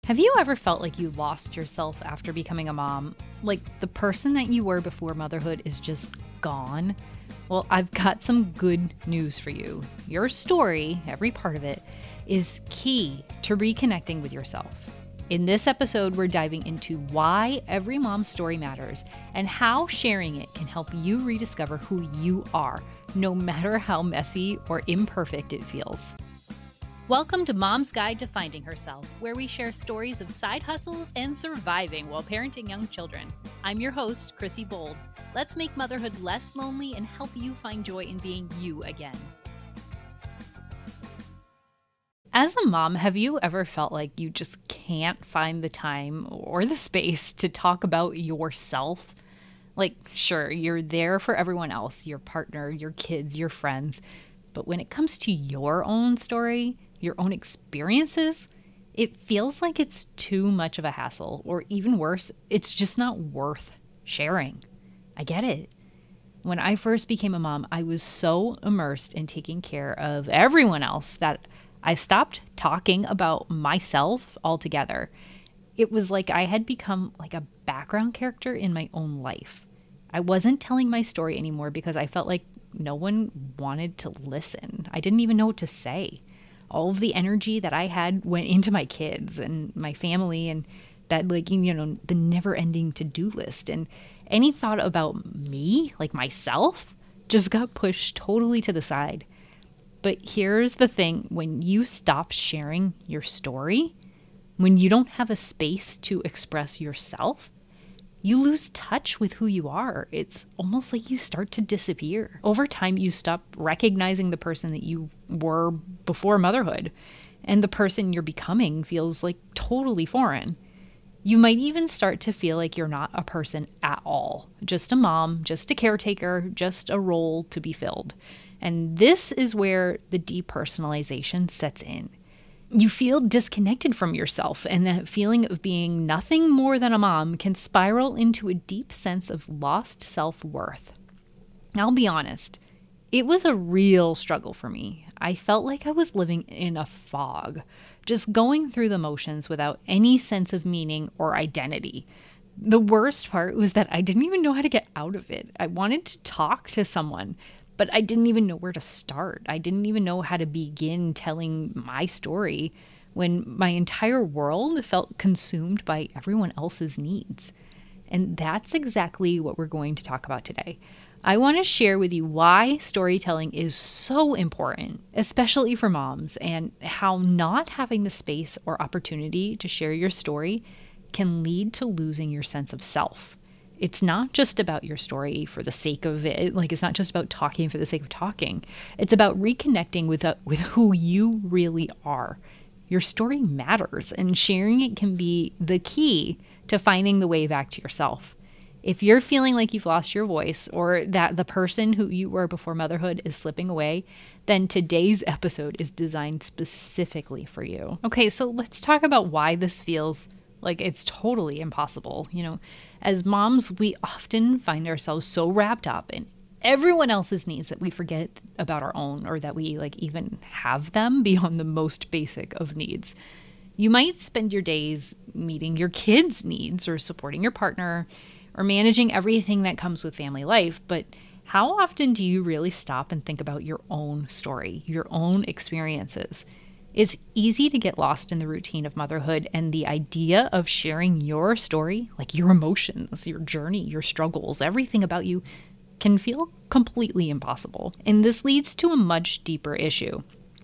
Have you ever felt like you lost yourself after becoming a mom? Like the person that you were before motherhood is just gone? Well, I've got some good news for you. Your story, every part of it, is key to reconnecting with yourself. In this episode, we're diving into why every mom's story matters and how sharing it can help you rediscover who you are, no matter how messy or imperfect it feels. Welcome to Mom's Guide to Finding Herself, where we share stories of side hustles and surviving while parenting young children. I'm your host, Chrissy Bold. Let's make motherhood less lonely and help you find joy in being you again. As a mom, have you ever felt like you just can't find the time or the space to talk about yourself? Like, sure, you're there for everyone else, your partner, your kids, your friends, but when it comes to your own story, your own experiences, it feels like it's too much of a hassle, or even worse, it's just not worth sharing. I get it. When I first became a mom, I was so immersed in taking care of everyone else that I stopped talking about myself altogether. It was like I had become like a background character in my own life. I wasn't telling my story anymore because I felt like no one wanted to listen. I didn't even know what to say. All of the energy that I had went into my kids and my family and that, like, the never ending to-do list. And any thought about me, like myself, just got pushed totally to the side. But here's the thing, when you stop sharing your story, when you don't have a space to express yourself, you lose touch with who you are. It's almost like you start to disappear. Over time, you stop recognizing the person that you were before motherhood, and the person you're becoming feels like totally foreign. You might even start to feel like you're not a person at all, just a mom, just a caretaker, just a role to be filled. And this is where the depersonalization sets in. You feel disconnected from yourself, and that feeling of being nothing more than a mom can spiral into a deep sense of lost self-worth. I'll be honest, it was a real struggle for me. I felt like I was living in a fog, just going through the motions without any sense of meaning or identity. The worst part was that I didn't even know how to get out of it. I wanted to talk to someone, but I didn't even know where to start. I didn't even know how to begin telling my story when my entire world felt consumed by everyone else's needs. And that's exactly what we're going to talk about today. I want to share with you why storytelling is so important, especially for moms, and how not having the space or opportunity to share your story can lead to losing your sense of self. It's not just about your story for the sake of it. Like, it's not just about talking for the sake of talking. It's about reconnecting with who you really are. Your story matters, and sharing it can be the key to finding the way back to yourself. If you're feeling like you've lost your voice, or that the person who you were before motherhood is slipping away, then today's episode is designed specifically for you. Okay, so let's talk about why this feels like it's totally impossible. As moms, we often find ourselves so wrapped up in everyone else's needs that we forget about our own, or that we even have them beyond the most basic of needs. You might spend your days meeting your kids' needs, or supporting your partner, or managing everything that comes with family life, but how often do you really stop and think about your own story, your own experiences? It's easy to get lost in the routine of motherhood, and the idea of sharing your story, like your emotions, your journey, your struggles, everything about you, can feel completely impossible. And this leads to a much deeper issue: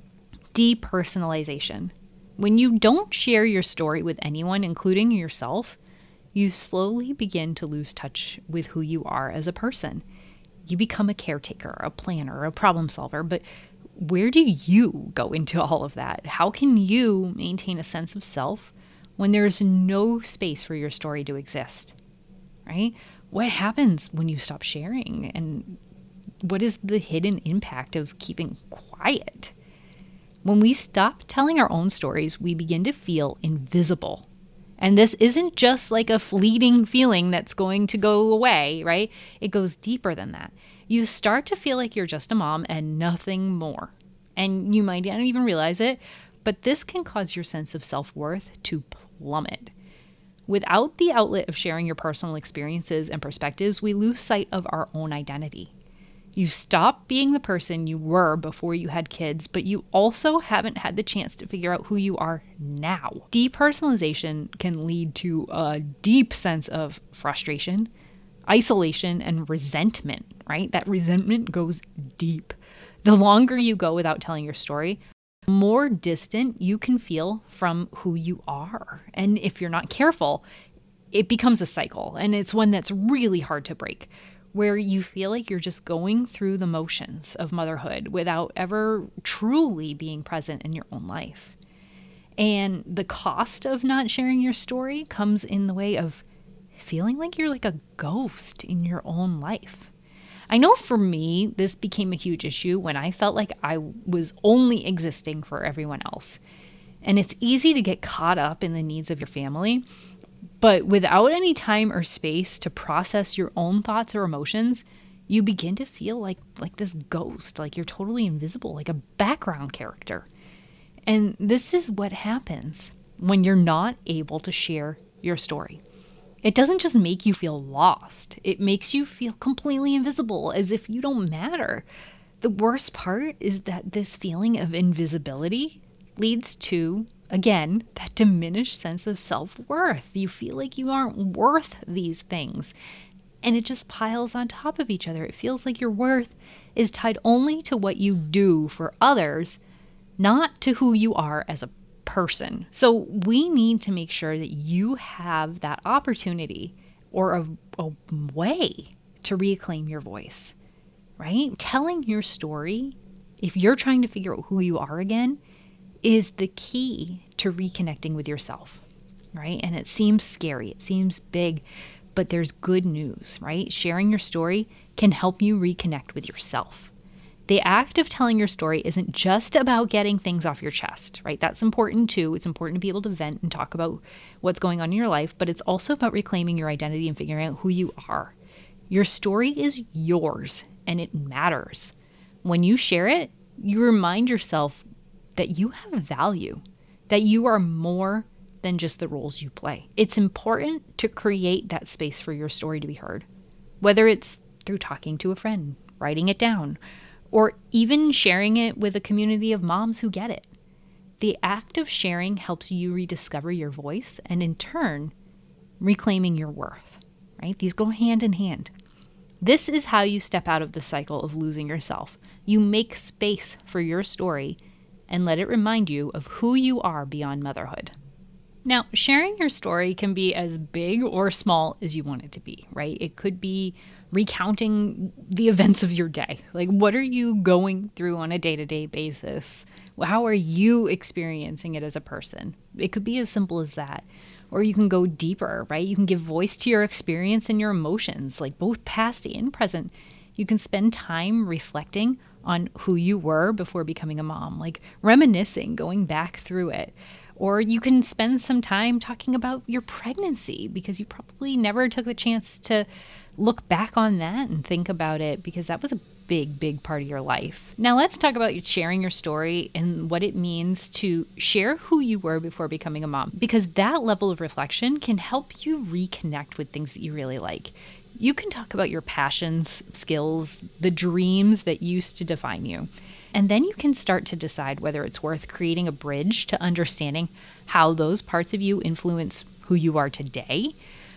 depersonalization. When you don't share your story with anyone, including yourself, you slowly begin to lose touch with who you are as a person. You become a caretaker, a planner, a problem solver, but where do you go into all of that? How can you maintain a sense of self when there's no space for your story to exist, right? What happens when you stop sharing? And what is the hidden impact of keeping quiet? When we stop telling our own stories, we begin to feel invisible. And this isn't just like a fleeting feeling that's going to go away, right? It goes deeper than that. You start to feel like you're just a mom and nothing more. And you might not even realize it, but this can cause your sense of self-worth to plummet. Without the outlet of sharing your personal experiences and perspectives, we lose sight of our own identity. You stop being the person you were before you had kids, but you also haven't had the chance to figure out who you are now. Depersonalization can lead to a deep sense of frustration, isolation, and resentment, right? That resentment goes deep. The longer you go without telling your story, the more distant you can feel from who you are. And if you're not careful, it becomes a cycle, and it's one that's really hard to break, where you feel like you're just going through the motions of motherhood without ever truly being present in your own life. And the cost of not sharing your story comes in the way of feeling like you're like a ghost in your own life. I know for me, this became a huge issue when I felt like I was only existing for everyone else. And it's easy to get caught up in the needs of your family, but without any time or space to process your own thoughts or emotions, you begin to feel like this ghost, like you're totally invisible, like a background character. And this is what happens when you're not able to share your story. It doesn't just make you feel lost. It makes you feel completely invisible, as if you don't matter. The worst part is that this feeling of invisibility leads to, again, that diminished sense of self-worth. You feel like you aren't worth these things, and it just piles on top of each other. It feels like your worth is tied only to what you do for others, not to who you are as a person. So we need to make sure that you have that opportunity or a way to reclaim your voice, right? Telling your story, if you're trying to figure out who you are again, is the key to reconnecting with yourself, right? And it seems scary, it seems big, but there's good news, right? Sharing your story can help you reconnect with yourself. The act of telling your story isn't just about getting things off your chest, right? That's important too. It's important to be able to vent and talk about what's going on in your life, but it's also about reclaiming your identity and figuring out who you are. Your story is yours and it matters. When you share it, you remind yourself that you have value, that you are more than just the roles you play. It's important to create that space for your story to be heard, whether it's through talking to a friend, writing it down, or even sharing it with a community of moms who get it. The act of sharing helps you rediscover your voice and in turn, reclaiming your worth, right? These go hand in hand. This is how you step out of the cycle of losing yourself. You make space for your story and let it remind you of who you are beyond motherhood. Now, sharing your story can be as big or small as you want it to be, right? It could be recounting the events of your day. Like, what are you going through on a day-to-day basis? How are you experiencing it as a person? It could be as simple as that. Or you can go deeper, right? You can give voice to your experience and your emotions, like both past and present. You can spend time reflecting on who you were before becoming a mom, like reminiscing, going back through it. Or you can spend some time talking about your pregnancy because you probably never took the chance to look back on that and think about it because that was a big, big part of your life. Now let's talk about sharing your story and what it means to share who you were before becoming a mom, because that level of reflection can help you reconnect with things that you really like. You can talk about your passions, skills, the dreams that used to define you. And then you can start to decide whether it's worth creating a bridge to understanding how those parts of you influence who you are today.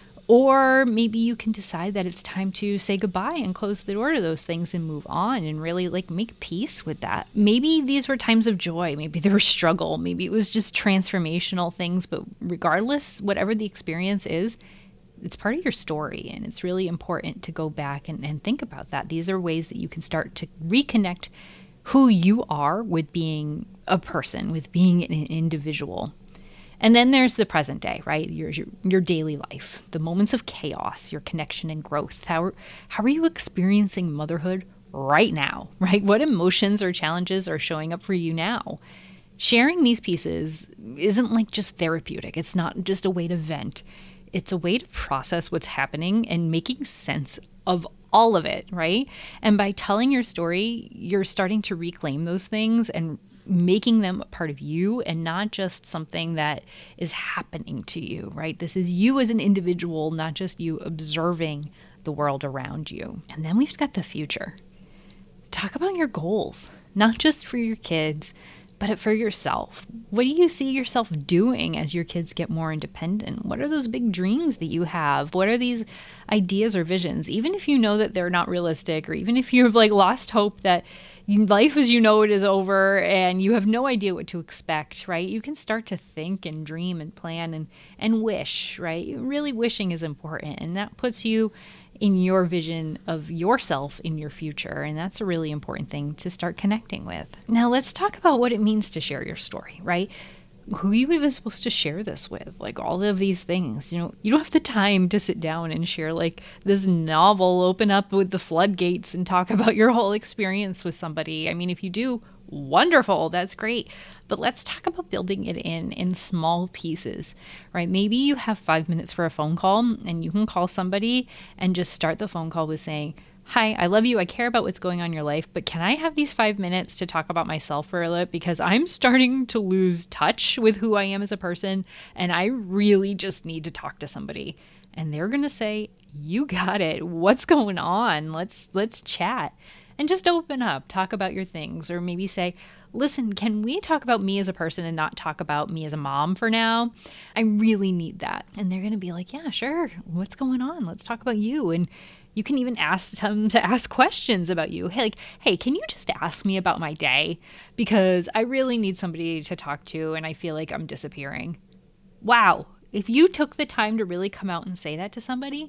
Or maybe you can decide that it's time to say goodbye and close the door to those things and move on and really make peace with that. Maybe these were times of joy. Maybe there was struggle. Maybe it was just transformational things. But regardless, whatever the experience is, it's part of your story. And it's really important to go back and think about that. These are ways that you can start to reconnect who you are with being a person, with being an individual. And then there's the present day, right? Your daily life, the moments of chaos, your connection and growth. How are you experiencing motherhood right now, right? What emotions or challenges are showing up for you now? Sharing these pieces isn't just therapeutic. It's not just a way to vent. It's a way to process what's happening and making sense of all of it, right? And by telling your story, you're starting to reclaim those things and making them a part of you and not just something that is happening to you, right? This is you as an individual, not just you observing the world around you. And then we've got the future. Talk about your goals, not just for your kids, but for yourself. What do you see yourself doing as your kids get more independent? What are those big dreams that you have? What are these ideas or visions? Even if you know that they're not realistic, or even if you've lost hope that life as you know it is over and you have no idea what to expect, right? You can start to think and dream and plan and wish, right? Really wishing is important, and that puts you in your vision of yourself in your future. And that's a really important thing to start connecting with. Now let's talk about what it means to share your story, right? Who are you even supposed to share this with? All of these things, you don't have the time to sit down and share this novel, open up with the floodgates and talk about your whole experience with somebody. I mean, if you do, wonderful, that's great. But let's talk about building it in small pieces, right? Maybe you have 5 minutes for a phone call and you can call somebody and just start the phone call with saying, "Hi, I love you. I care about what's going on in your life, but can I have these 5 minutes to talk about myself for a little bit? Because I'm starting to lose touch with who I am as a person, and I really just need to talk to somebody." And they're going to say, "You got it. What's going on? Let's chat." And just open up, talk about your things, or maybe say, "Listen, can we talk about me as a person and not talk about me as a mom for now? I really need that." And they're going to be like, "Yeah, sure. What's going on? Let's talk about you." And you can even ask them to ask questions about you. Hey, can you just ask me about my day? Because I really need somebody to talk to and I feel like I'm disappearing. Wow. If you took the time to really come out and say that to somebody,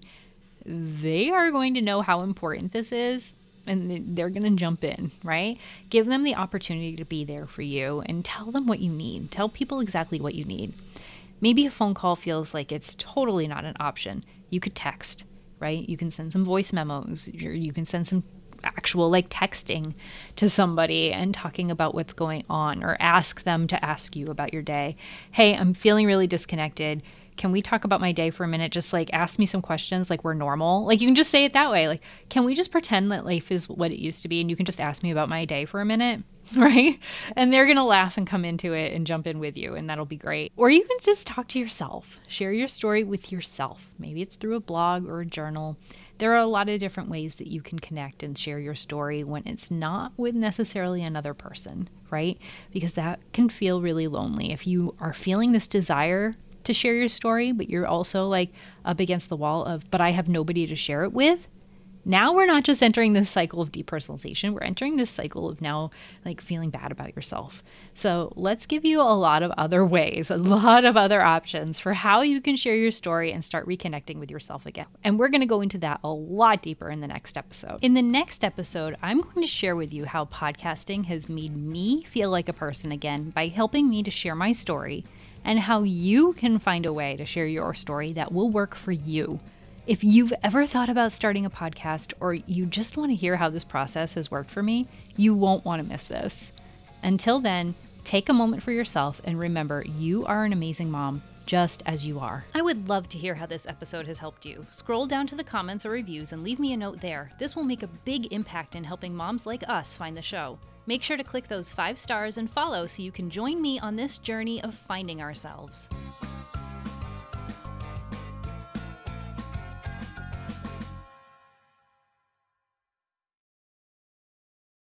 they are going to know how important this is. And they're going to jump in, right? Give them the opportunity to be there for you and tell them what you need. Tell people exactly what you need. Maybe a phone call feels like it's totally not an option. You could text, right? You can send some voice memos. You can send some actual texting to somebody and talking about what's going on, or ask them to ask you about your day. "Hey, I'm feeling really disconnected. Can we talk about my day for a minute? Just ask me some questions like we're normal." You can just say it that way. "Can we just pretend that life is what it used to be and you can just ask me about my day for a minute?" Right? And they're going to laugh and come into it and jump in with you, and that'll be great. Or you can just talk to yourself. Share your story with yourself. Maybe it's through a blog or a journal. There are a lot of different ways that you can connect and share your story when it's not with necessarily another person, right? Because that can feel really lonely. If you are feeling this desire to share your story, but you're also up against the wall of, "But I have nobody to share it with." Now we're not just entering this cycle of depersonalization, we're entering this cycle of now feeling bad about yourself. So let's give you a lot of other ways, a lot of other options for how you can share your story and start reconnecting with yourself again. And we're going to go into that a lot deeper in the next episode. In the next episode, I'm going to share with you how podcasting has made me feel like a person again by helping me to share my story, and how you can find a way to share your story that will work for you. If you've ever thought about starting a podcast, or you just want to hear how this process has worked for me, you won't want to miss this. Until then, take a moment for yourself and remember, you are an amazing mom, just as you are. I would love to hear how this episode has helped you. Scroll down to the comments or reviews and leave me a note there. This will make a big impact in helping moms like us find the show. Make sure to click those 5 stars and follow so you can join me on this journey of finding ourselves.